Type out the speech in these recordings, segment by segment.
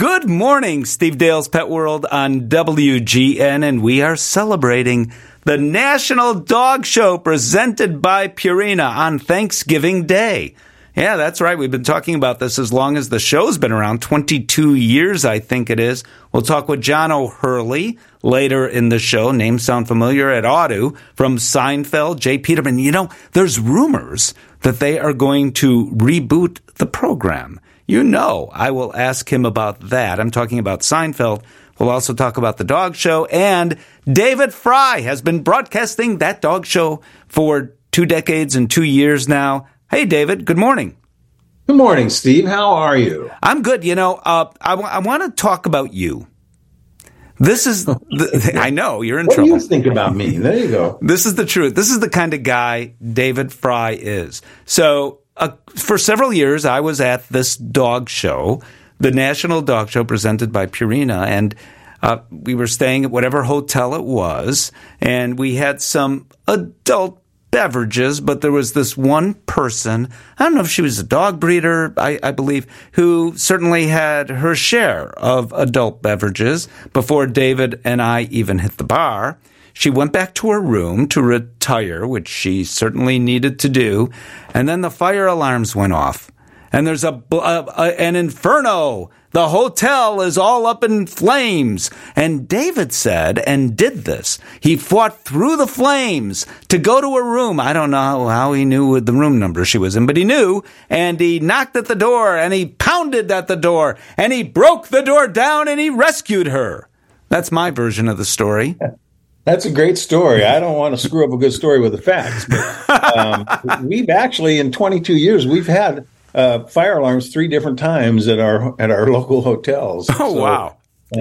Good morning, Steve Dale's Pet World on WGN, and we are celebrating the National Dog Show presented by Purina on Thanksgiving Day. Yeah, that's right. We've been talking about this as long as the show's been around, 22 years, I think it is. We'll talk with John O'Hurley later in the show. Names sound familiar at Audu from Seinfeld, Jay Peterman. You know, there's rumors that they are going to reboot the program. You know, I will ask him about that. I'm talking about Seinfeld. We'll also talk about the dog show. And David Fry has been broadcasting that dog show for 2 decades and 2 years now. Hey, David, good morning. Good morning, Steve. How are you? I'm good. You know, I want to talk about you. This is, I know, you're in trouble. What do you think about me? There you go. This is the truth. This is the kind of guy David Fry is. So, for several years, I was at this dog show, the National Dog Show presented by Purina, and we were staying at whatever hotel it was, and we had some adult beverages, but there was this one person, I don't know if she was a dog breeder, I believe, who certainly had her share of adult beverages before David and I even hit the bar. She went back to her room to retire, which she certainly needed to do, and then the fire alarms went off. And there's an inferno. The hotel is all up in flames. And David said, and did this, he fought through the flames to go to her room. I don't know how he knew the room number she was in, but he knew. And he knocked at the door, and he pounded at the door, and he broke the door down, and he rescued her. That's my version of the story. That's a great story. I don't want to screw up a good story with the facts, but we've actually, in 22 years, we've had fire alarms 3 different times at our local hotels. Oh, so, wow!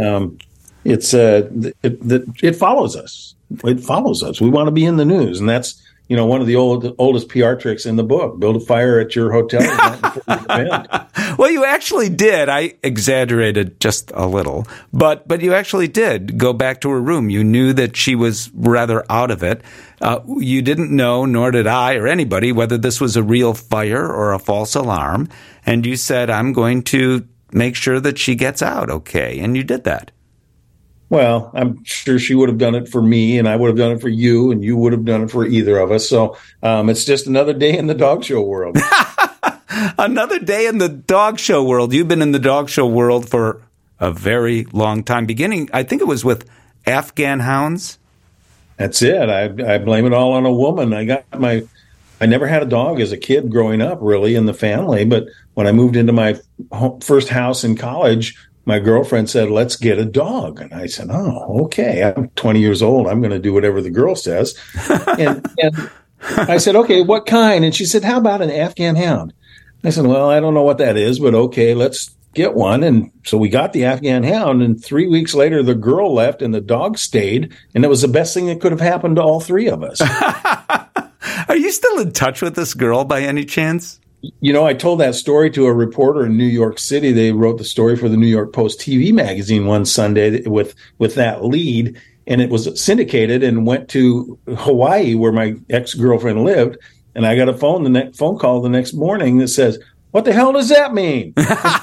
It follows us. It follows us. We want to be in the news, and that's one of the oldest PR tricks in the book. Build a fire at your hotel. Well, you actually did. I exaggerated just a little, but you actually did go back to her room. You knew that she was rather out of it. You didn't know, nor did I or anybody, whether this was a real fire or a false alarm. And you said, I'm going to make sure that she gets out okay. And you did that. Well, I'm sure she would have done it for me, and I would have done it for you, and you would have done it for either of us. So it's just another day in the dog show world. Another day in the dog show world. You've been in the dog show world for a very long time, beginning, I think it was with Afghan hounds. That's it. I blame it all on a woman. I never had a dog as a kid growing up, really, in the family. But when I moved into my first house in college, my girlfriend said, let's get a dog. And I said, oh, okay. I'm 20 years old. I'm going to do whatever the girl says. And I said, okay, what kind? And she said, how about an Afghan hound? I said, well, I don't know what that is, but okay, let's get one. And so we got the Afghan hound. And 3 weeks later, the girl left and the dog stayed. And it was the best thing that could have happened to all 3 of us. Are you still in touch with this girl by any chance? I told that story to a reporter in New York City. They wrote the story for the New York Post TV magazine one Sunday with that lead, and it was syndicated and went to Hawaii, where my ex-girlfriend lived. And I got a phone call the next morning that says, "What the hell does that mean?"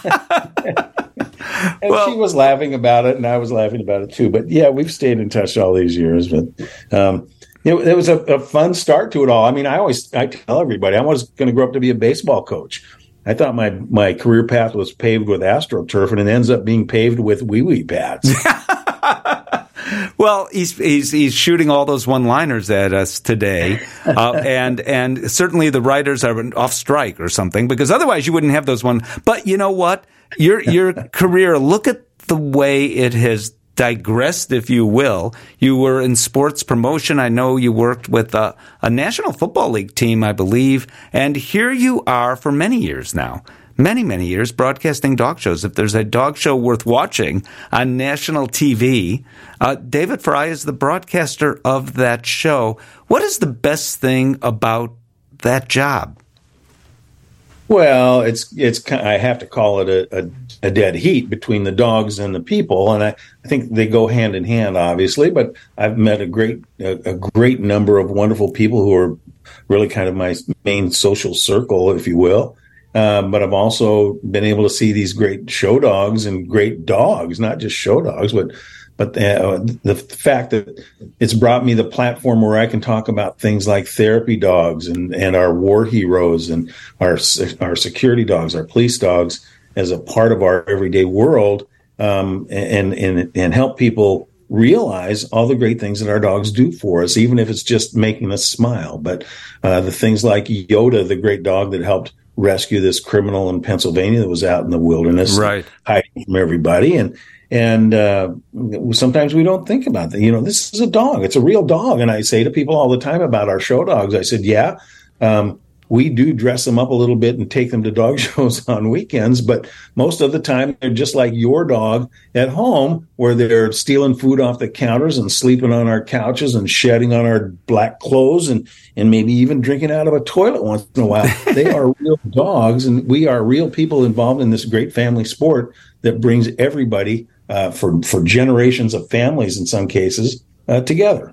And she was laughing about it, and I was laughing about it too. But yeah, we've stayed in touch all these years. But it was a fun start to it all. I mean, I tell everybody I was going to grow up to be a baseball coach. I thought my career path was paved with AstroTurf, and it ends up being paved with wee-wee pads. Well, he's shooting all those one-liners at us today, and certainly the writers are off strike or something, because otherwise you wouldn't have those one. But you know what? Your career, look at the way it has digressed, if you will. You were in sports promotion. I know you worked with a National Football League team, I believe, and here you are for many years now. Many, many years broadcasting dog shows. If there's a dog show worth watching on national TV, David Fry is the broadcaster of that show. What is the best thing about that job? Well, it's I have to call it a dead heat between the dogs and the people, and I think they go hand in hand, obviously. But I've met a great number of wonderful people who are really kind of my main social circle, if you will. But I've also been able to see these great show dogs and great dogs, not just show dogs, but the fact that it's brought me the platform where I can talk about things like therapy dogs and our war heroes and our security dogs, our police dogs as a part of our everyday world, and help people realize all the great things that our dogs do for us, even if it's just making us smile. But the things like Yoda, the great dog that helped rescue this criminal in Pennsylvania that was out in the wilderness, right, hiding from everybody. And sometimes we don't think about that. This is a dog. It's a real dog. And I say to people all the time about our show dogs, I said, we do dress them up a little bit and take them to dog shows on weekends, but most of the time they're just like your dog at home, where they're stealing food off the counters and sleeping on our couches and shedding on our black clothes and maybe even drinking out of a toilet once in a while. They are real dogs, and we are real people involved in this great family sport that brings everybody for generations of families in some cases together.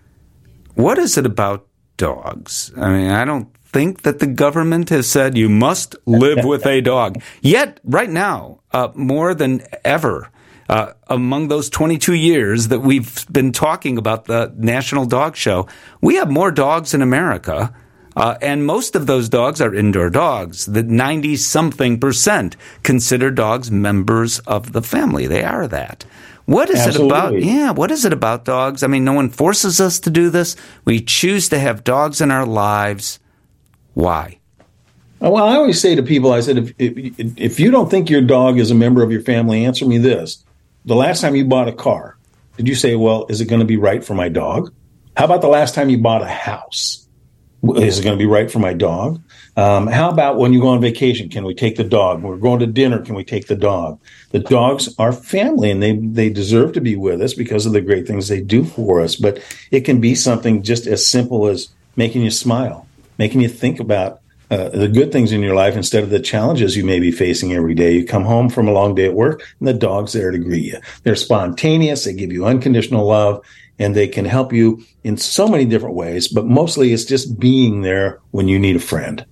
What is it about dogs? I mean, I don't think that the government has said you must live with a dog. Yet, right now, more than ever, among those 22 years that we've been talking about the National Dog Show, we have more dogs in America, and most of those dogs are indoor dogs. The 90-something% consider dogs members of the family. They are that. What is Absolutely. it about? Yeah, what is it about dogs? I mean, no one forces us to do this. We choose to have dogs in our lives. Why? Well, I always say to people, I said, if you don't think your dog is a member of your family, answer me this. The last time you bought a car, did you say, well, is it going to be right for my dog? How about the last time you bought a house? Is it going to be right for my dog? How about when you go on vacation? Can we take the dog? When we're going to dinner, can we take the dog? The dogs are family, and they deserve to be with us because of the great things they do for us. But it can be something just as simple as making you smile, making you think about the good things in your life instead of the challenges you may be facing every day. You come home from a long day at work, and the dog's there to greet you. They're spontaneous. They give you unconditional love, and they can help you in so many different ways. But mostly it's just being there when you need a friend.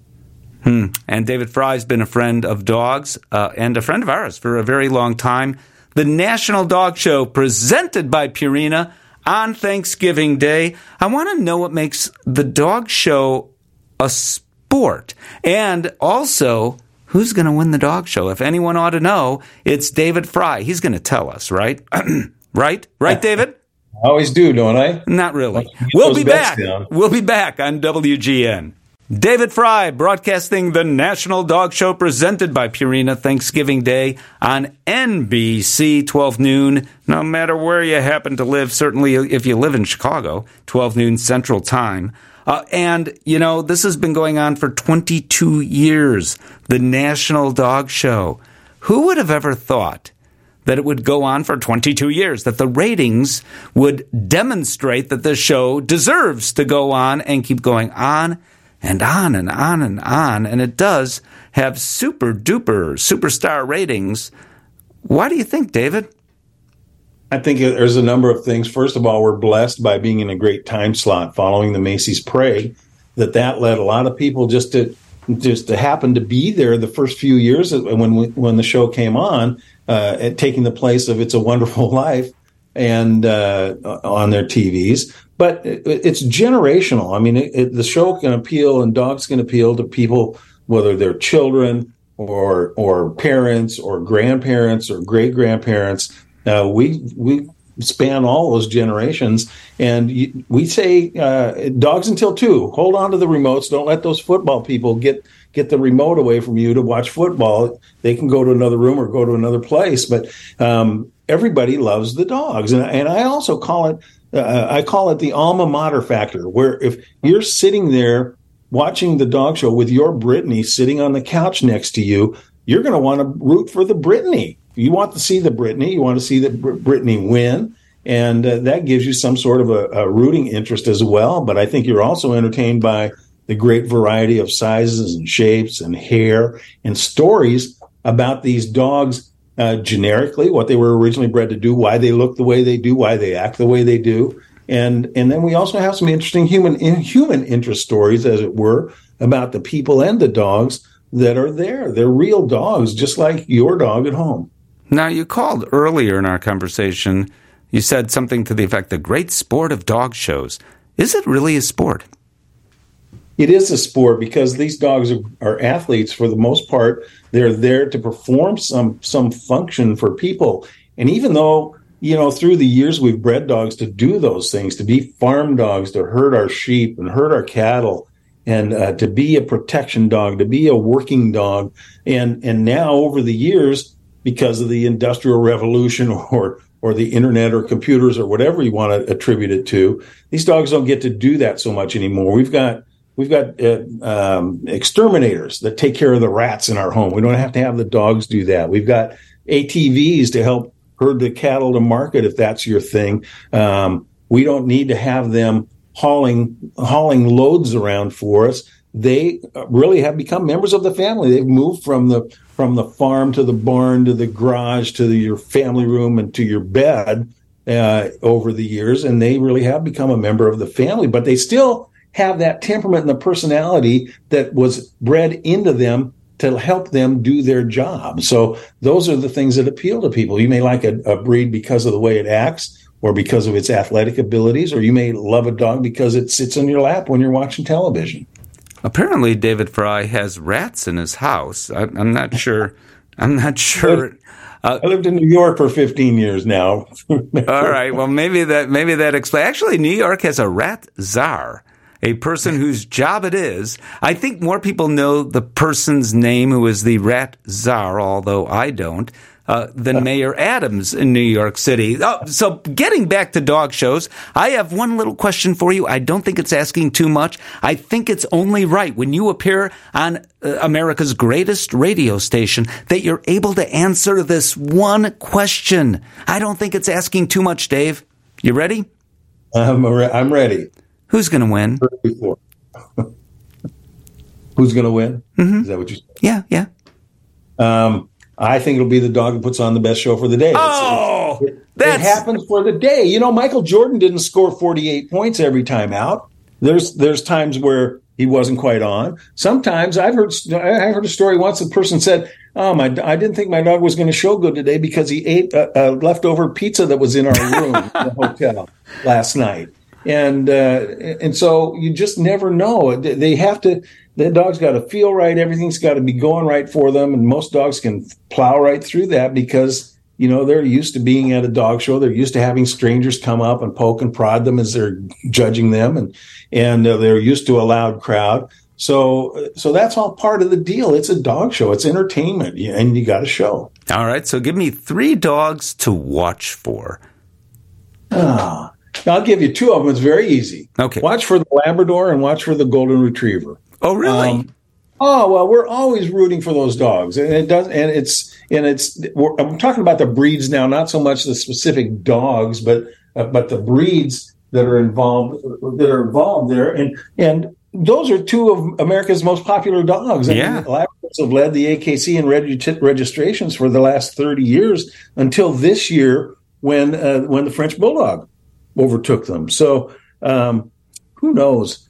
And David Fry's been a friend of dogs and a friend of ours for a very long time. The National Dog Show, presented by Purina on Thanksgiving Day. I want to know what makes the dog show a sport. And also, who's going to win the dog show? If anyone ought to know, it's David Fry. He's going to tell us, right? Right, David? I always do, don't I? Not really. We'll be back. We'll be back on WGN. David Fry broadcasting the National Dog Show, presented by Purina, Thanksgiving Day on NBC, 12 noon, no matter where you happen to live, certainly if you live in Chicago, 12 noon Central Time. And, this has been going on for 22 years, the National Dog Show. Who would have ever thought that it would go on for 22 years, that the ratings would demonstrate that the show deserves to go on and keep going on and on and on and on, and it does have super-duper superstar ratings. Why do you think, David? I think there's a number of things. First of all, we're blessed by being in a great time slot following the Macy's Parade, that led a lot of people just to happen to be there the first few years when the show came on, taking the place of It's a Wonderful Life and on their TVs. But it's generational. I mean, the show can appeal, and dogs can appeal to people, whether they're children or parents or grandparents or great grandparents. We span all those generations, and we say dogs until 2. Hold on to the remotes. Don't let those football people get the remote away from you to watch football. They can go to another room or go to another place, but everybody loves the dogs, and I also call it. I call it the alma mater factor, where if you're sitting there watching the dog show with your Brittany sitting on the couch next to you, you're going to want to root for the Brittany. You want to see the Brittany. You want to see the Brittany win. And that gives you some sort of a rooting interest as well. But I think you're also entertained by the great variety of sizes and shapes and hair and stories about these dogs generically, what they were originally bred to do, why they look the way they do, why they act the way they do. And then we also have some interesting human interest stories, as it were, about the people and the dogs that are there. They're real dogs, just like your dog at home. Now, you called earlier in our conversation, you said something to the effect, the great sport of dog shows. Is it really a sport? It is a sport because these dogs are athletes for the most part. They're there to perform some function for people. And even though, through the years we've bred dogs to do those things, to be farm dogs, to herd our sheep and herd our cattle, and to be a protection dog, to be a working dog. And now over the years, because of the Industrial Revolution or the internet or computers or whatever you want to attribute it to, these dogs don't get to do that so much anymore. We've got exterminators that take care of the rats in our home. We don't have to have the dogs do that. We've got ATVs to help herd the cattle to market if that's your thing. We don't need to have them hauling loads around for us. They really have become members of the family. They've moved from the farm to the barn to the garage to your family room and to your bed over the years, and they really have become a member of the family. But they still have that temperament and the personality that was bred into them to help them do their job. So those are the things that appeal to people. You may like a breed because of the way it acts or because of its athletic abilities, or you may love a dog because it sits in your lap when you're watching television. Apparently, David Fry has rats in his house. I'm not sure. I'm not sure. I lived in New York for 15 years now. All right. Well, maybe that explains. Actually, New York has a rat czar, a person whose job it is. I think more people know the person's name who is the rat czar, although I don't, than Mayor Adams in New York City. Oh, so getting back to dog shows, I have one little question for you. I don't think it's asking too much. I think it's only right when you appear on America's greatest radio station that you're able to answer this one question. I don't think it's asking too much, Dave. You ready? I'm ready. Who's going to win? Who's going to win? Mm-hmm. Is that what you said? Yeah. I think it'll be the dog who puts on the best show for the day. It happens for the day. Michael Jordan didn't score 48 points every time out. There's times where he wasn't quite on. Sometimes I heard a story once. A person said, I didn't think my dog was going to show good today because he ate a leftover pizza that was in our room in the hotel last night. And so you just never know. The dog's got to feel right. Everything's got to be going right for them. And most dogs can plow right through that because, they're used to being at a dog show. They're used to having strangers come up and poke and prod them as they're judging them. And they're used to a loud crowd. So that's all part of the deal. It's a dog show. It's entertainment. And you got to show. All right. So give me 3 dogs to watch for. I'll give you 2 of them. It's very easy. Okay. Watch for the Labrador and watch for the Golden Retriever. Oh, really? We're always rooting for those dogs, and I'm talking about the breeds now, not so much the specific dogs, but the breeds that are involved there, and those are 2 of America's most popular dogs. Yeah. Labradors have led the AKC in registrations for the last 30 years until this year when the French Bulldog overtook them. So who knows?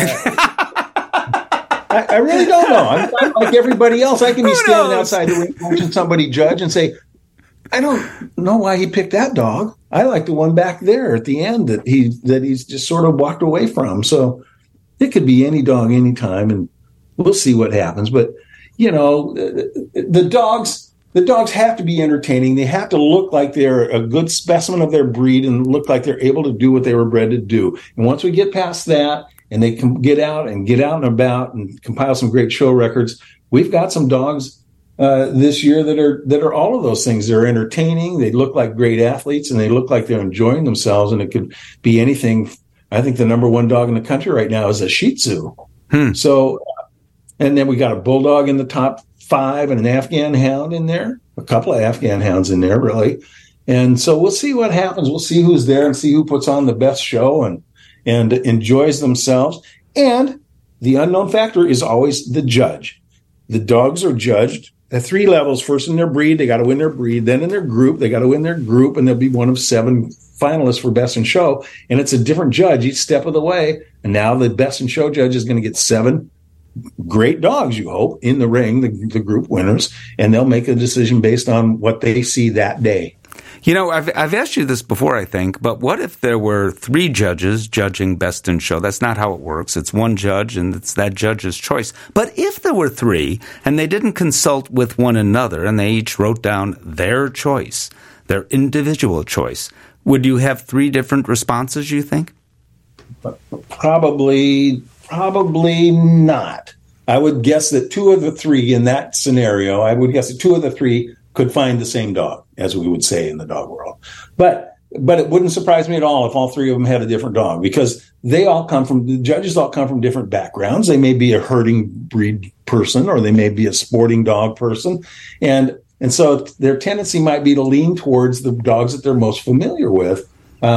I really don't know. I'm like everybody else. I can be standing outside the ring watching somebody judge and say, I don't know why he picked that dog. I like the one back there at the end that he's just sort of walked away from. So it could be any dog anytime, and we'll see what happens. But, the dogs have to be entertaining. They have to look like they're a good specimen of their breed and look like they're able to do what they were bred to do. And once we get past that, and they can get out and about and compile some great show records, we've got some dogs this year that are all of those things. They're entertaining. They look like great athletes, and they look like they're enjoying themselves. And it could be anything. I think the number 1 dog in the country right now is a Shih Tzu. So, and then we got a Bulldog in the top 5 and an Afghan Hound in there, a couple of Afghan Hounds in there, really. And so we'll see what happens. We'll see who's there and see who puts on the best show and enjoys themselves. And the unknown factor is always the judge. The dogs are judged at 3 levels. First in their breed, they got to win their breed. Then in their group, they got to win their group, and they'll be one of 7 finalists for Best in Show. And it's a different judge each step of the way. And now the Best in Show judge is going to get 7 great dogs, you hope, in the ring, the group winners, and they'll make a decision based on what they see that day. You know, I've asked you this before, I think, but what if there were 3 judges judging Best in Show? That's not how it works. It's one judge, and it's that judge's choice. But if there were 3, and they didn't consult with one another, and they each wrote down their choice, their individual choice, would you have 3 different responses, you think? Probably not. I would guess that 2 of the 3 in that scenario, I would guess that 2 of the 3 could find the same dog, as we would say in the dog world. But it wouldn't surprise me at all if all 3 of them had a different dog, because the judges all come from different backgrounds. They may be a herding breed person, or they may be a sporting dog person. And so their tendency might be to lean towards the dogs that they're most familiar with.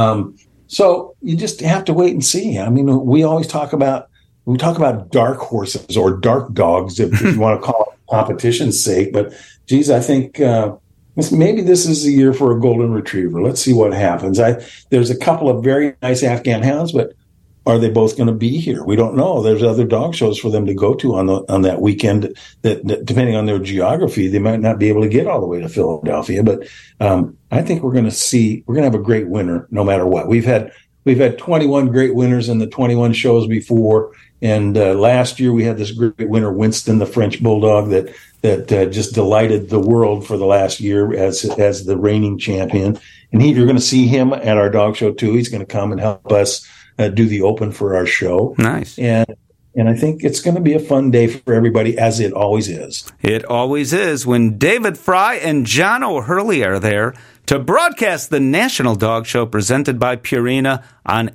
So you just have to wait and see. I mean, we talk about dark horses or dark dogs, if you want to call it competition's sake. But geez, I think maybe this is the year for a golden retriever. Let's see what happens. There's a couple of very nice Afghan hounds, but are they both going to be here? We don't know. There's other dog shows for them to go to on that weekend that depending on their geography, they might not be able to get all the way to Philadelphia. But I think we're going to have a great winner no matter what. We've had 21 great winners in the 21 shows before. And last year we had this great winner, Winston, the French bulldog, that just delighted the world for the last year as the reigning champion. And you're going to see him at our dog show too. He's going to come and help us do the open for our show. Nice. And I think it's going to be a fun day for everybody, as it always is. It always is when David Fry and John O'Hurley are there to broadcast the National Dog Show presented by Purina on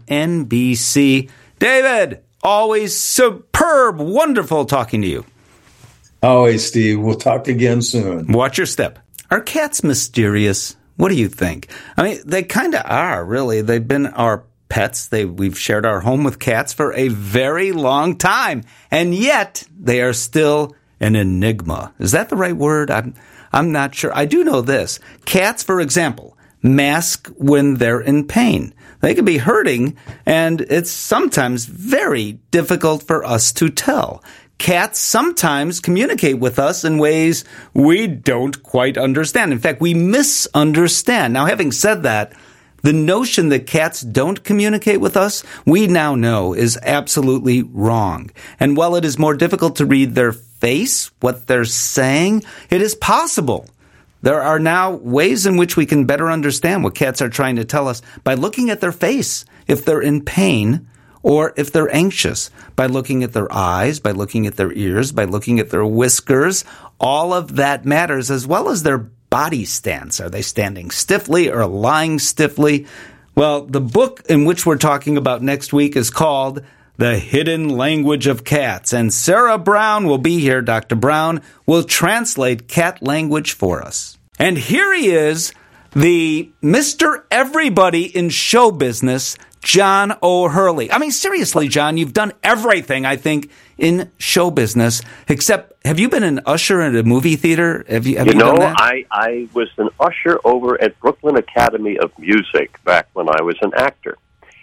NBC. David, always superb, wonderful talking to you. Always, Steve. We'll talk again soon. Watch your step. Are cats mysterious? What do you think? I mean, they kind of are, really. They've been our pets. We've shared our home with cats for a very long time, and yet they are still an enigma. Is that the right word? I'm not sure. I do know this. Cats, for example, mask when they're in pain. They can be hurting, and it's sometimes very difficult for us to tell. Cats sometimes communicate with us in ways we don't quite understand. In fact, we misunderstand. Now, having said that, the notion that cats don't communicate with us, we now know is absolutely wrong. And while it is more difficult to read their face, what they're saying, it is possible. There are now ways in which we can better understand what cats are trying to tell us by looking at their face, if they're in pain or if they're anxious, by looking at their eyes, by looking at their ears, by looking at their whiskers. All of that matters, as well as their body stance. Are they standing stiffly or lying stiffly? Well, the book in which we're talking about next week is called The Hidden Language of Cats, and Sarah Brown will be here. Dr. Brown will translate cat language for us. And here he is, the Mr. Everybody in show business, John O'Hurley. I mean, seriously, John, you've done everything, I think, in show business, except, have you been an usher at a movie theater? Have you done that? I was an usher over at Brooklyn Academy of Music back when I was an actor.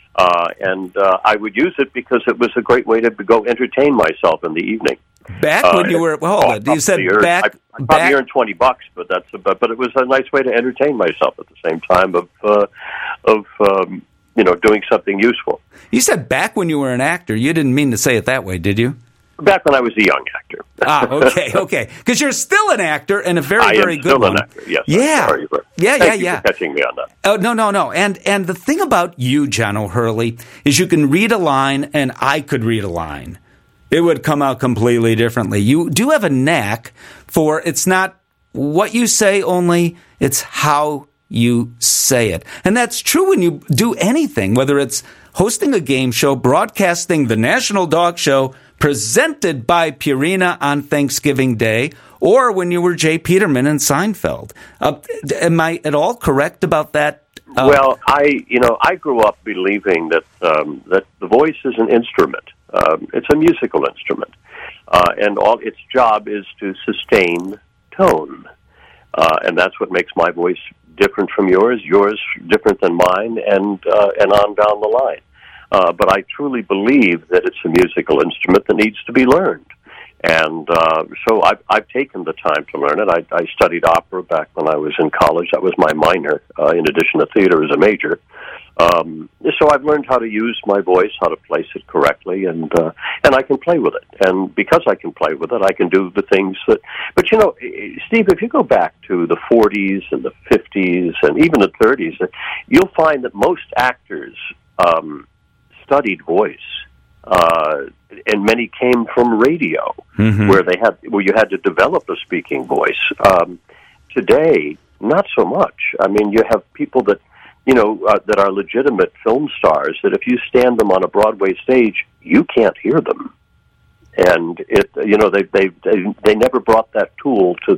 And I would use it because it was a great way to go entertain myself in the evening. Back when you were, you said back. I probably earned $20, but it was a nice way to entertain myself at the same time of doing something useful. You said back when you were an actor. You didn't mean to say it that way, did you? Back when I was a young actor. Okay. Because you're still an actor and a very good one. I am still an actor, yes. Yeah. Thank you for catching me on that. Oh, no. And the thing about you, John O'Hurley, is you can read a line and I could read a line. It would come out completely differently. You do have a knack for, it's not what you say only, it's how you say it. And that's true when you do anything, whether it's hosting a game show, broadcasting the National Dog Show presented by Purina on Thanksgiving Day, or when you were Jay Peterman in Seinfeld. Am I at all correct about that? Well, I grew up believing that that the voice is an instrument. It's a musical instrument, and all its job is to sustain tone, and that's what makes my voice different from yours different than mine, and on down the line. But I truly believe that it's a musical instrument that needs to be learned. And so I've taken the time to learn it. I studied opera back when I was in college. That was my minor, in addition to theater as a major. So I've learned how to use my voice, how to place it correctly, and I can play with it. And because I can play with it, I can do the things that... But, Steve, if you go back to the 40s and the 50s and even the 30s, you'll find that most actors studied voice. And many came from radio, where you had to develop a speaking voice. Today, not so much. I mean, you have people that that are legitimate film stars that if you stand them on a Broadway stage, you can't hear them, and they never brought that tool to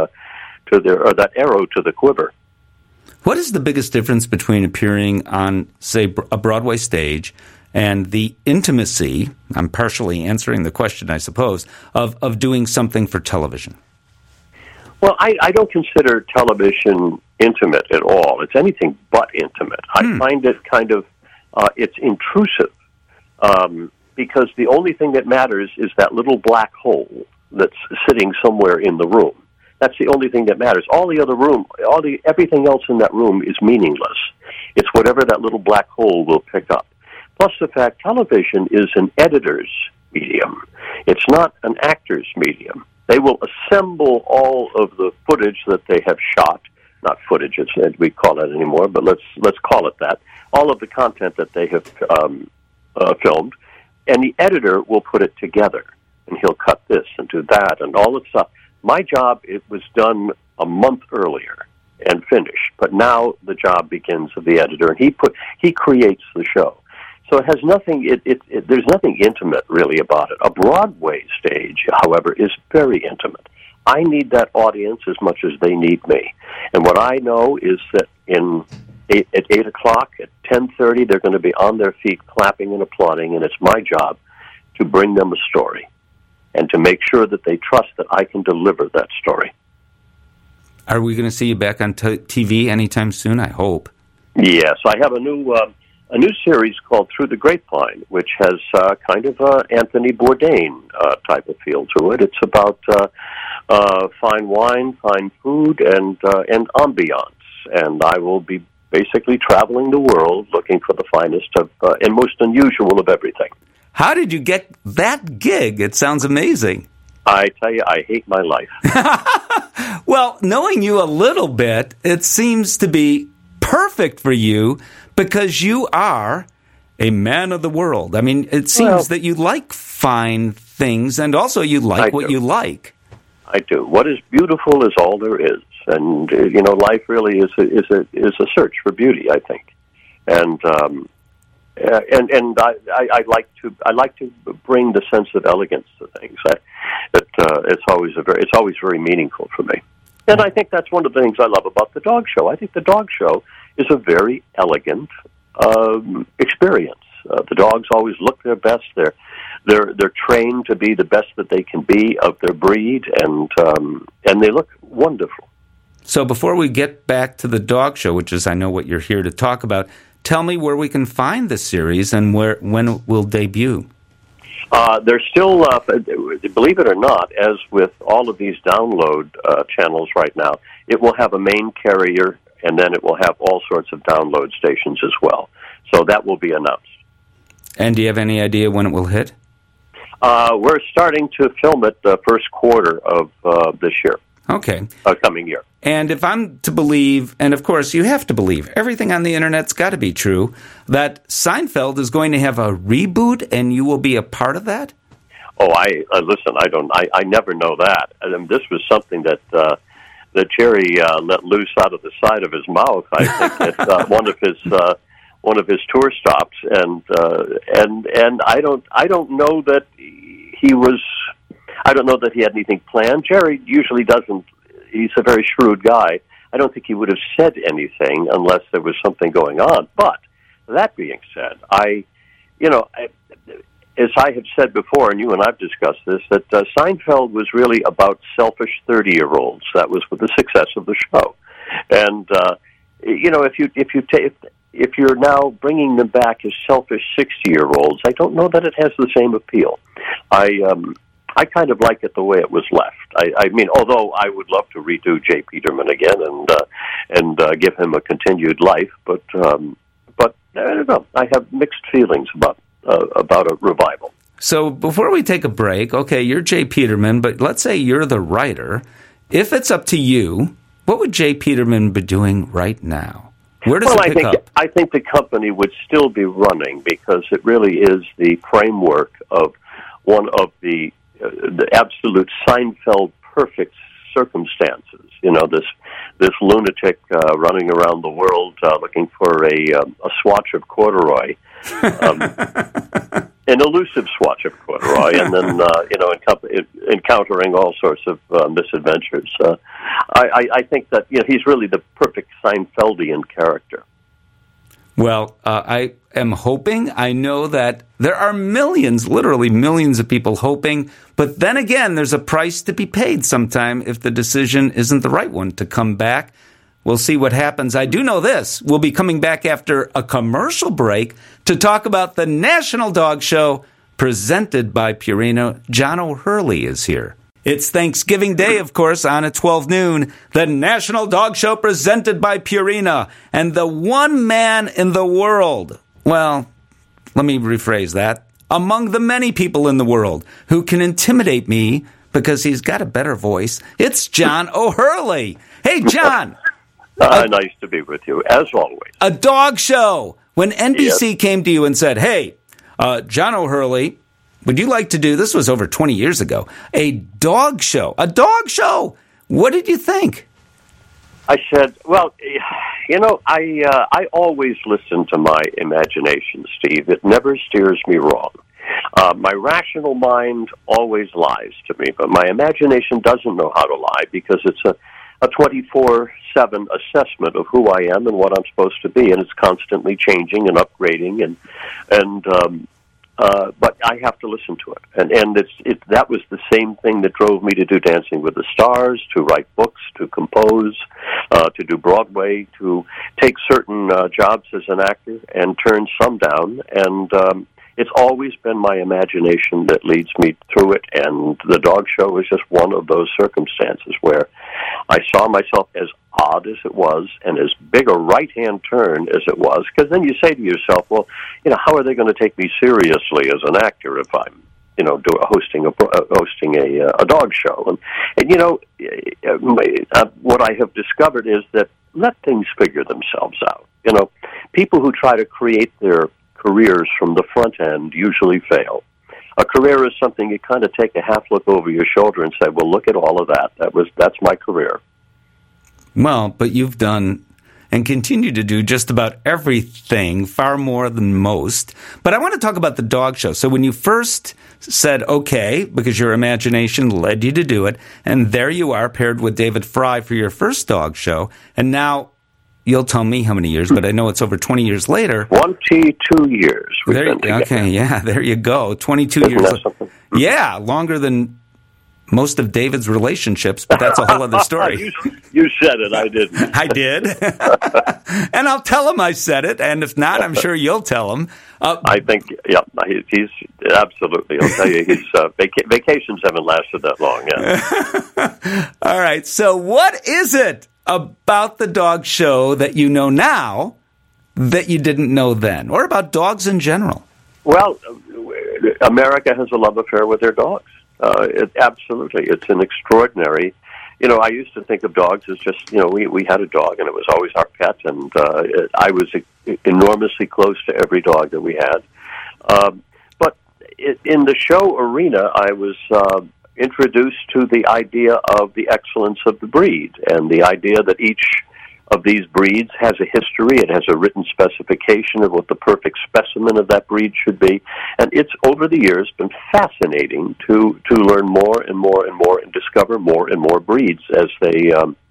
that arrow to the quiver. What is the biggest difference between appearing on, say, a Broadway stage and the intimacy, I'm partially answering the question, I suppose, of doing something for television? Well, I don't consider television intimate at all. It's anything but intimate. I find it kind of, it's intrusive, because the only thing that matters is that little black hole that's sitting somewhere in the room. That's the only thing that matters. Everything else in that room is meaningless. It's whatever that little black hole will pick up. Plus the fact television is an editor's medium. It's not an actor's medium. They will assemble all of the footage that they have shot. Not footage, we call it anymore, but let's call it that. All of the content that they have filmed, and the editor will put it together, and he'll cut this and do that and all that stuff. My job, it was done a month earlier and finished, but now the job begins of the editor, and he creates the show. So it has nothing. There's nothing intimate really about it. A Broadway stage, however, is very intimate. I need that audience as much as they need me. And what I know is that at 8 o'clock, at 10:30, they're going to be on their feet clapping and applauding, and it's my job to bring them a story and to make sure that they trust that I can deliver that story. Are we going to see you back on TV anytime soon? I hope. Yes, I have a new series called Through the Grapevine, which has kind of Anthony Bourdain type of feel to it. It's about fine wine, fine food, and ambiance. And I will be basically traveling the world looking for the finest of and most unusual of everything. How did you get that gig? It sounds amazing. I tell you, I hate my life. Well, knowing you a little bit, it seems to be perfect for you because you are a man of the world. I mean, it seems that you like fine things, and also you like what you like. I do. What is beautiful is all there is, and life really is a search for beauty, I think, and I like to bring the sense of elegance to things. It's always very meaningful for me, and I think that's one of the things I love about the dog show. I think the dog show is a very elegant experience. The dogs always look their best. They're trained to be the best that they can be of their breed, and they look wonderful. So before we get back to the dog show, which is I know what you're here to talk about, tell me where we can find the series and when it will debut. They're still, believe it or not, as with all of these download channels right now, it will have a main carrier, and then it will have all sorts of download stations as well. So that will be announced. And do you have any idea when it will hit? We're starting to film it the first quarter of this year. Okay. Coming year. And if I'm to believe, and of course you have to believe, everything on the Internet's got to be true, that Seinfeld is going to have a reboot and you will be a part of that? Oh, listen, I never know that. And this was something that Jerry let loose out of the side of his mouth, I think, at one of his tour stops, and I don't know that he was. I don't know that he had anything planned. Jerry usually doesn't. He's a very shrewd guy. I don't think he would have said anything unless there was something going on. But that being said, as I have said before, and you and I've discussed this, that Seinfeld was really about selfish 30-year-olds. That was the success of the show. And if you're now bringing them back as selfish 60-year-olds, I don't know that it has the same appeal. I kind of like it the way it was left. I mean, although I would love to redo J. Peterman again and give him a continued life, but I don't know. I have mixed feelings about a revival. So before we take a break, okay, you're J. Peterman, but let's say you're the writer. If it's up to you, what would J. Peterman be doing right now? Where does it pick up? I think the company would still be running because it really is the framework of one of the absolute Seinfeld perfect circumstances. You know, this lunatic running around the world looking for a swatch of corduroy, an elusive swatch of corduroy, and then encountering all sorts of misadventures. I think that he's really the perfect Seinfeldian character. Well, I am hoping. I know that there are millions, literally millions of people hoping. But then again, there's a price to be paid sometime if the decision isn't the right one to come back. We'll see what happens. I do know this. We'll be coming back after a commercial break to talk about the National Dog Show presented by Purina. John O'Hurley is here. It's Thanksgiving Day, of course, on at 12 noon. The National Dog Show presented by Purina. And the one man in the world, well, let me rephrase that, among the many people in the world who can intimidate me because he's got a better voice, it's John O'Hurley. Hey, John. Nice to be with you, as always. A dog show. When NBC came to you and said, hey, John O'Hurley, would you like to do, this was over 20 years ago, a dog show? A dog show! What did you think? I said, well, I always listen to my imagination, Steve. It never steers me wrong. My rational mind always lies to me, but my imagination doesn't know how to lie because it's a 24/7 assessment of who I am and what I'm supposed to be, and it's constantly changing and upgrading, but I have to listen to it. And that was the same thing that drove me to do Dancing with the Stars, to write books, to compose, to do Broadway, to take certain jobs as an actor and turn some down. And it's always been my imagination that leads me through it, and the dog show was just one of those circumstances where I saw myself as odd as it was and as big a right-hand turn as it was, because then you say to yourself, well, how are they going to take me seriously as an actor if I'm, hosting a dog show? And what I have discovered is that let things figure themselves out. People who try to create their careers from the front end usually fail. A career is something you kind of take a half look over your shoulder and say, well, look at all of that. That's my career. Well, but you've done and continue to do just about everything, far more than most. But I want to talk about the dog show. So when you first said, okay, because your imagination led you to do it, and there you are paired with David Frye for your first dog show, and now you'll tell me how many years, but I know it's over 20 years later. 22 years. Okay, yeah, there you go. 22 years. Yeah, longer than most of David's relationships, but that's a whole other story. You said it, I didn't. I did. And I'll tell him I said it, and if not, I'm sure you'll tell him. I think, he's absolutely. I'll tell you, his vacations haven't lasted that long yet. All right, so what is it about the dog show that you know now that you didn't know then, or about dogs in general? Well, America has a love affair with their dogs. Absolutely. It's an extraordinary, I used to think of dogs as just, we had a dog and it was always our pet, and I was enormously close to every dog that we had. But in the show arena, I was introduced to the idea of the excellence of the breed, and the idea that each of these breeds has a history. It has a written specification of what the perfect specimen of that breed should be. And it's, over the years, been fascinating to learn more and more and more and discover more and more breeds as they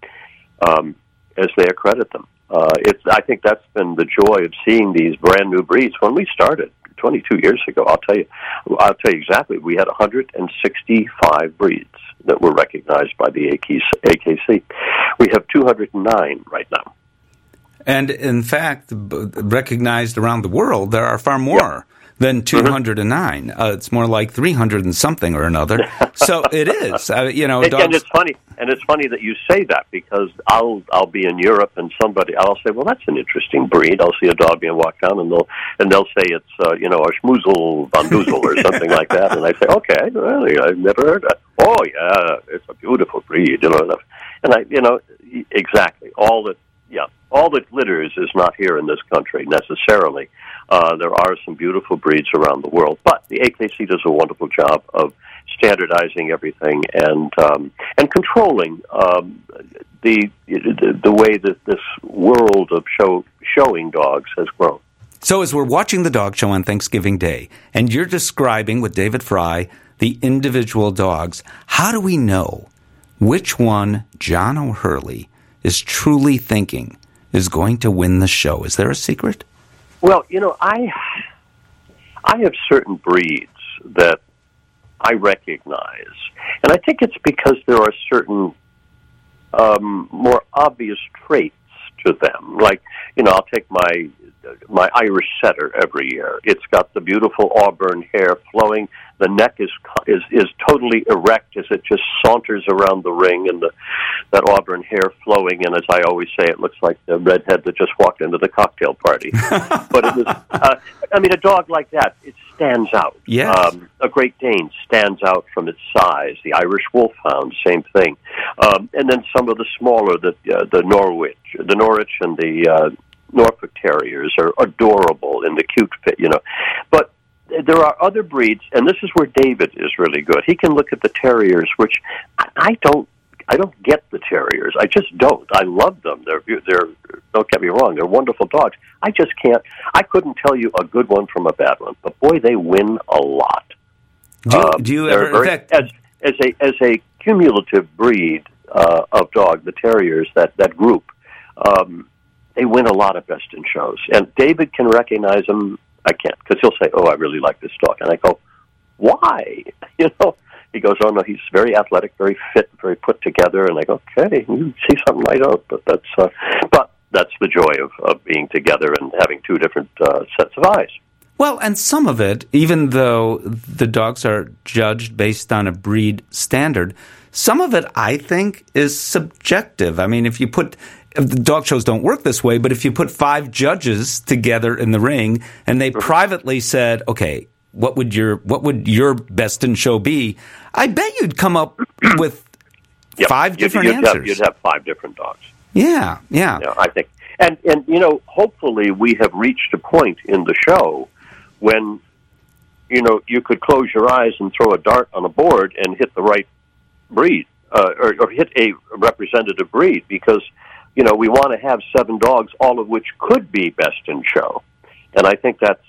accredit them. I think that's been the joy of seeing these brand new breeds. When we started 22 years ago, I'll tell you exactly, we had 165 breeds that were recognized by the AKC. We have 209 right now. And in fact, recognized around the world, there are far more than 209. It's more like 300 and something or another. So it is. Dogs. And it's funny that you say that, because I'll be in Europe and I'll say, well, that's an interesting breed. I'll see a dog being walked down, and they'll say it's a Schmoezel von Duzel or something like that, and I say, okay, really, I've never heard that. Oh yeah, it's a beautiful breed, and exactly all that glitters is not here in this country necessarily. There are some beautiful breeds around the world, but the AKC does a wonderful job of standardizing everything and controlling the way that this world of showing dogs has grown. So as we're watching the dog show on Thanksgiving Day, and you're describing with David Frei the individual dogs, how do we know which one John O'Hurley is truly thinking is going to win the show? Is there a secret? Well, I have certain breeds that I recognize, and I think it's because there are certain more obvious traits to them. Like, I'll take my Irish setter every year. It's got the beautiful auburn hair flowing. The neck is totally erect as it just saunters around the ring, and that auburn hair flowing. And as I always say, it looks like the redhead that just walked into the cocktail party. But it was, a dog like that, it stands out. Yes. A Great Dane stands out from its size. The Irish Wolfhound, same thing. And then some of the smaller, the Norwich and the Norfolk Terriers are adorable in the cute fit, But there are other breeds, and this is where David is really good. He can look at the Terriers, which I don't get the Terriers. I just don't. I love them. They're don't get me wrong, they're wonderful dogs. I just can't. I couldn't tell you a good one from a bad one, but boy, they win a lot. Do you ever, in fact, as a cumulative breed of dog, the Terriers, that group, they win a lot of best in shows. And David can recognize them. I can't, because he'll say, oh, I really like this dog. And I go, why? He goes, oh, no, he's very athletic, very fit, very put together. And I go, okay, you see something I don't. But that's the joy of being together and having two different sets of eyes. Well, and some of it, even though the dogs are judged based on a breed standard, some of it, I think, is subjective. I mean, the dog shows don't work this way, but if you put 5 judges together in the ring and they privately said, okay, what would your best in show be? I bet you'd come up with 5 different answers. You'd have 5 different dogs. Yeah. I think. And hopefully we have reached a point in the show when, you could close your eyes and throw a dart on a board and hit the right breed, or hit a representative breed, because we want to have 7 dogs, all of which could be best in show, and I think that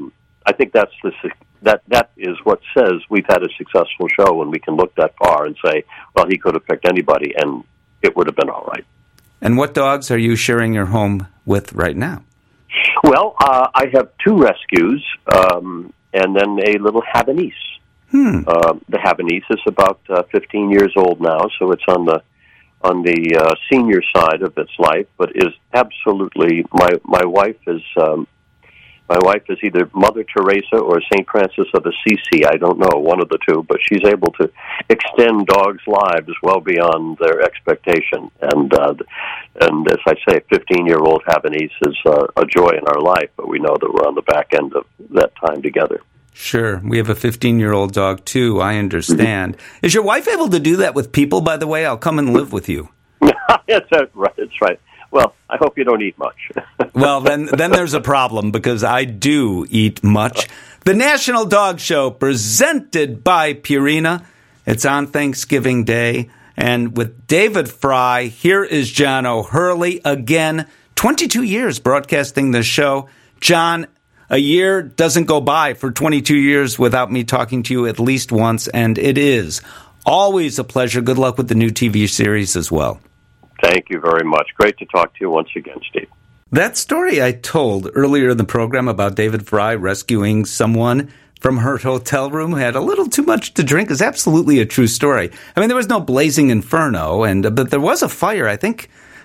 is what says we've had a successful show when we can look that far and say, well, he could have picked anybody, and it would have been all right. And what dogs are you sharing your home with right now? Well, I have 2 rescues, and then a little Havanese. The Havanese is about 15 years old now, so it's on the senior side of its life, but is absolutely my wife is either Mother Teresa or St. Francis of Assisi. I don't know, one of the two, but she's able to extend dogs' lives well beyond their expectation. And as I say, 15-year-old Havanese is a joy in our life, but we know that we're on the back end of that time together. Sure. We have a 15-year-old dog, too. I understand. Mm-hmm. Is your wife able to do that with people, by the way? I'll come and live with you. That's right. Well, I hope you don't eat much. Well, then there's a problem, because I do eat much. The National Dog Show, presented by Purina. It's on Thanksgiving Day. And with David Frei, here is John O'Hurley again. 22 years broadcasting the show. John, a year doesn't go by for 22 years without me talking to you at least once, and it is always a pleasure. Good luck with the new TV series as well. Thank you very much. Great to talk to you once again, Steve. That story I told earlier in the program about David Frei rescuing someone from her hotel room who had a little too much to drink is absolutely a true story. I mean, there was no blazing inferno, but there was a fire. I think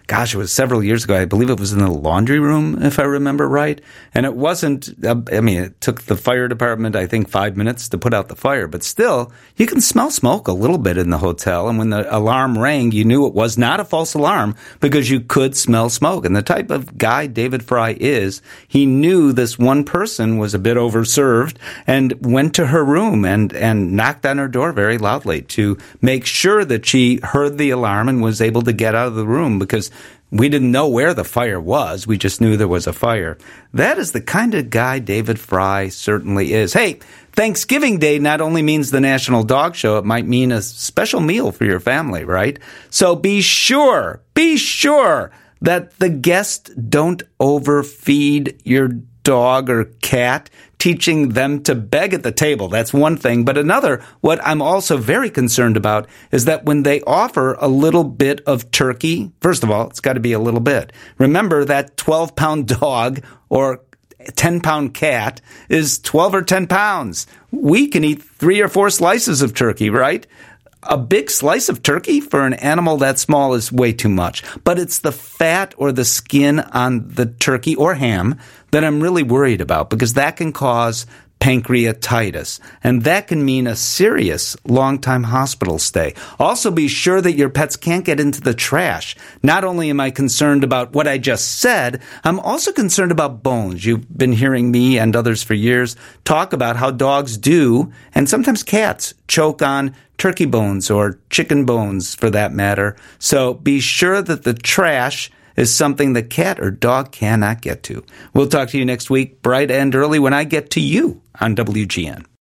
gosh, it was several years ago. I believe it was in the laundry room, if I remember right. And it wasn't, it took the fire department, I think, 5 minutes to put out the fire. But still, you can smell smoke a little bit in the hotel. And when the alarm rang, you knew it was not a false alarm because you could smell smoke. And the type of guy David Fry is, he knew this one person was a bit overserved and went to her room and knocked on her door very loudly to make sure that she heard the alarm and was able to get out of the room because we didn't know where the fire was. We just knew there was a fire. That is the kind of guy David Fry certainly is. Hey, Thanksgiving Day not only means the National Dog Show, it might mean a special meal for your family, right? So be sure that the guests don't overfeed your dog or cat, teaching them to beg at the table. That's one thing. But another, what I'm also very concerned about is that when they offer a little bit of turkey, first of all, it's got to be a little bit. Remember that 12-pound dog or 10-pound cat is 12 or 10 pounds. We can eat 3 or 4 slices of turkey, right? A big slice of turkey for an animal that small is way too much. But it's the fat or the skin on the turkey or ham that I'm really worried about because that can cause pancreatitis, and that can mean a serious long-time hospital stay. Also, be sure that your pets can't get into the trash. Not only am I concerned about what I just said, I'm also concerned about bones. You've been hearing me and others for years talk about how dogs do, and sometimes cats, choke on turkey bones or chicken bones for that matter. So be sure that the trash is something the cat or dog cannot get to. We'll talk to you next week, bright and early, when I get to you on WGN.